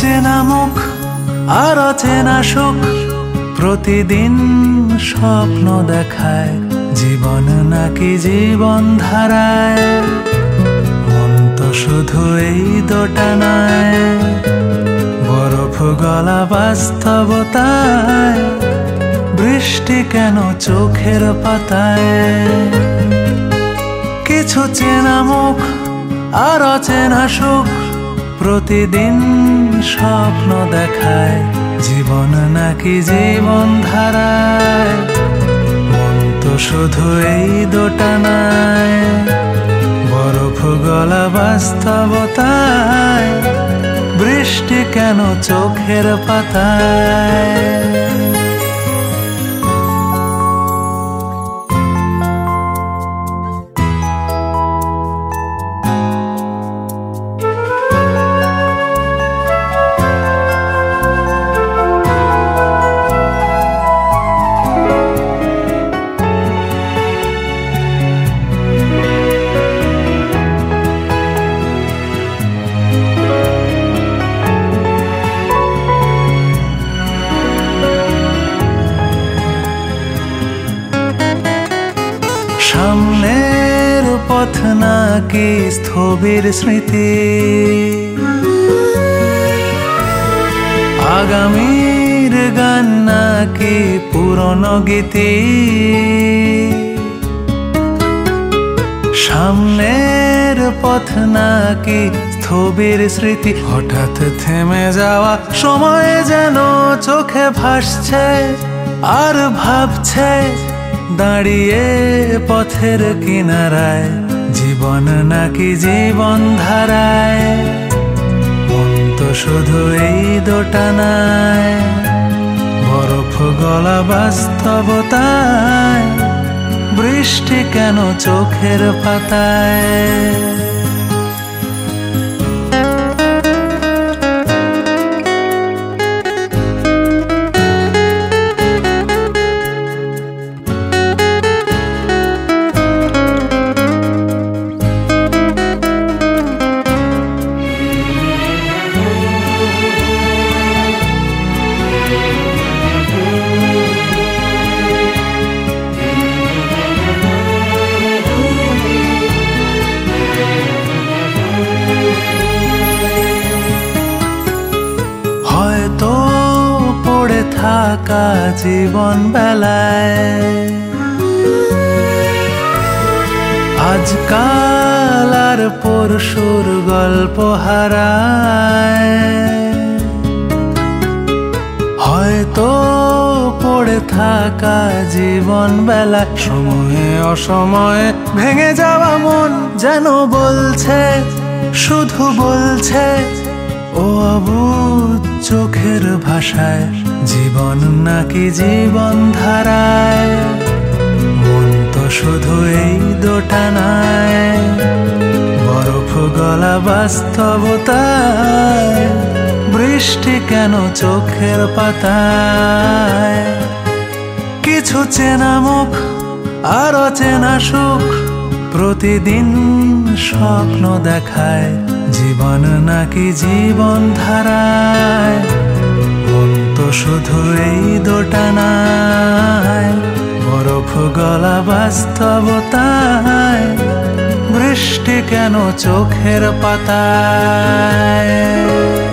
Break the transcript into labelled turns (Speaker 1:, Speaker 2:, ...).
Speaker 1: চেনা মুখ আর অচেনা সুখ প্রতিদিন স্বপ্ন দেখায়, জীবন নাকি জীবন ধারায়। মন তো শুধু এই দোটানায়, বরফ গলা বাস্তবতায়, বৃষ্টি কেন চোখের পাতায়। কিছু চেনা মুখ আর অচেনা সুখ প্রতিদিন স্বপ্ন দেখায়, জীবন নাকি জীবন ধারায়। মন তো শুধু এই দোটানায়, বরফ গলা বাস্তবতায়, বৃষ্টি কেন চোখের পাতায়। সামনের পথ নাকি স্থবির স্মৃতি, আগামীর গান নাকি পুরনো গীতি। সামনের পথ নাকি স্থবির স্মৃতি, হঠাৎ থেমে যাওয়া সময় যেন চোখে ভাসছে আর ভাবছে, দাঁড়িয়ে পথের কিনারায়, জীবন নাকি জীবন ধারায়। মন তো শুধু এই দোটানায়, বরফ গলা বাস্তবতায়, বৃষ্টি কেন চোখের পাতায়। হয়তো পড়ে থাকা জীবন বেলায়, আজকাল আর পরশুর গল্প হারায়। হয়তো পড়ে থাকা জীবন বেলায়, সময়ে অসময়ে ভেঙে যাওয়া মন যেন বলছে, শুধু বলছে ও অবুঝ চোখের ভাষায়, জীবন নাকি জীবন ধারায়। মন তো শুধু এই দোটানায়, বরফ গলা বাস্তবতায়, বৃষ্টি কেন চোখের পাতায়। কিছু চেনা মুখ আর অচেনা সুখ প্রতিদিন স্বপ্ন দেখায়, জীবন নাকি জীবন ধারায়। মন তো শুধু এই দোটানায়, বরফ গলা বাস্তবতায়, বৃষ্টি কেন চোখের পাতায়।